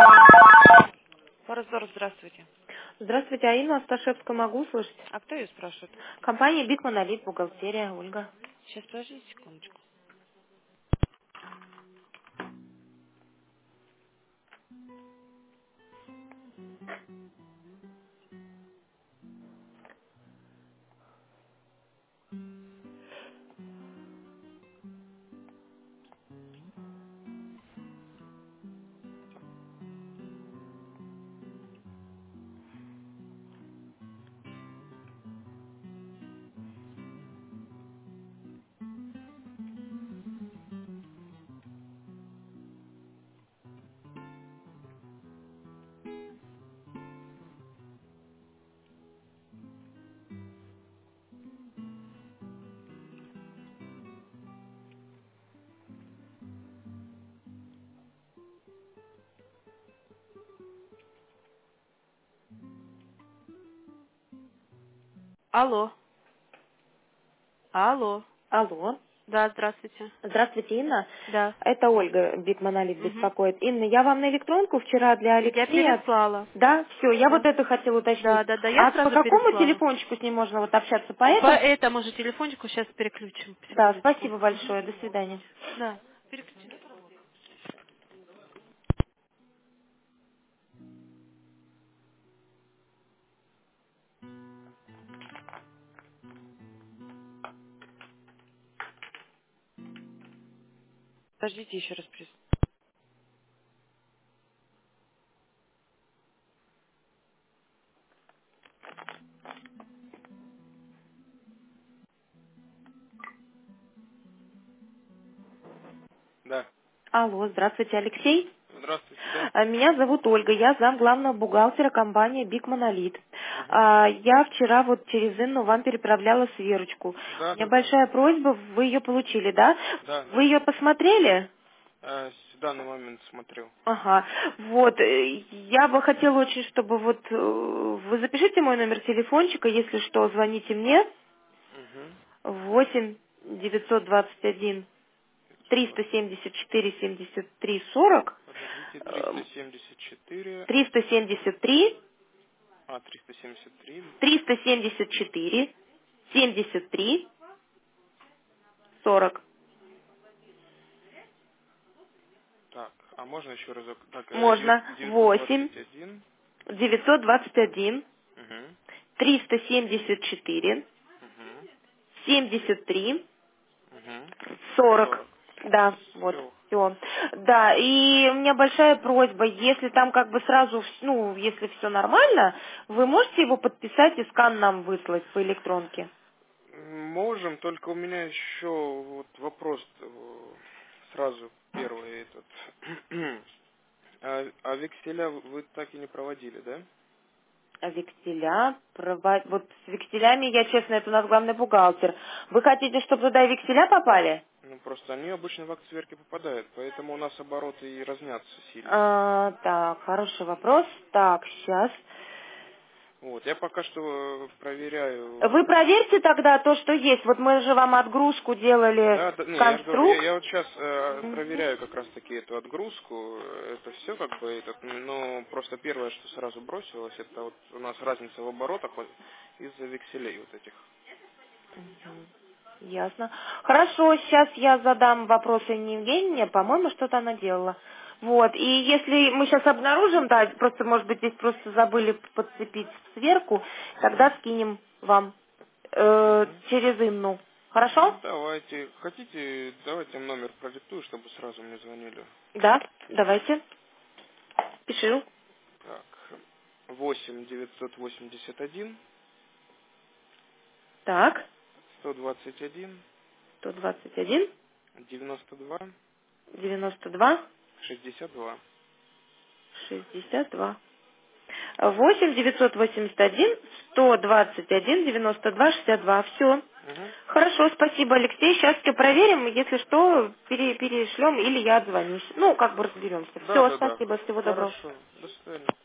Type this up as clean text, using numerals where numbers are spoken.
Форозор, здравствуйте. Здравствуйте, а Инна Осташевская могу услышать? А кто ее спрашивает? Компания Биг Монолит, бухгалтерия, Ольга. Сейчас, подождите секундочку. Алло. Алло. Алло. Да, здравствуйте. Здравствуйте, Инна. Да. Это Ольга, Биг Монолит Угу. беспокоит. Инна, я вам на электронку вчера для Я Алексея... переслала. Да, все, я Да. вот это хотела уточнить. Да, да, да, я А по сразу какому переслала. телефончику с ним можно вот общаться? По По этому? этому же телефончику сейчас переключим. Да, Секундочку. спасибо большое, до свидания. Да. Переключим. Подождите еще раз. Да. Алло, здравствуйте, Алексей. Здравствуйте, да. Меня зовут Ольга, я зам главного бухгалтера компании Биг Монолит. Угу. Я вчера вот через Инну вам переправляла сверочку. У Да, меня да, да. большая просьба, вы ее получили, да? Да, Вы да. ее посмотрели? В данный момент смотрел. Ага, вот, я бы хотела очень, чтобы вот, вы запишите мой номер телефончика, если что, звоните мне, Угу. 8 921 374 73 40, Подождите, 374. 373 373. 374 73 40. Так, а можно еще разок? Так, Можно 8 921. 921 Угу. 374 Угу. 73 Угу. 40. 40. Да, вот, Все. все. Да, и у меня большая просьба, если там как бы сразу, ну, если все нормально, вы можете его подписать и скан нам выслать по электронке? Можем, только у меня еще вот вопрос сразу первый этот. А векселя вы так и не проводили, да? А векселя, вот с векселями, я честно, это у нас главный бухгалтер. Вы хотите, чтобы туда и векселя попали? Ну, просто они обычно в актсверки попадают, поэтому у нас обороты и разнятся сильно. Так, хороший вопрос. Так, сейчас. Вот, я пока что проверяю. Вы проверьте тогда то, что есть. Вот мы же вам отгрузку делали Да, да, не, я же говорю, конструкт. я вот сейчас Мгм. проверяю как раз таки эту отгрузку, это все как бы, но просто первое, что сразу бросилось, это вот у нас разница в оборотах вот из-за векселей вот этих. Ясно. Хорошо, сейчас я задам вопрос Инне Евгеньевне, по-моему, что-то она делала. Вот, и если мы сейчас обнаружим, да, просто, может быть, здесь просто забыли подцепить сверху, тогда скинем вам Мгм. через Инну. Хорошо? Ну, давайте, хотите, давайте номер продиктую, чтобы сразу мне звонили. Да, давайте. Пишу. Так, 8 981 Так, 121 121 92 92 62. 62. 8 981 121 92 62. Все. Угу. Хорошо, спасибо, Алексей. Сейчас все проверим. Если что, перешлем или я отзвонюсь. Ну, как бы разберемся. Да, Все, да, да. спасибо, всего доброго. Хорошо. До свидания.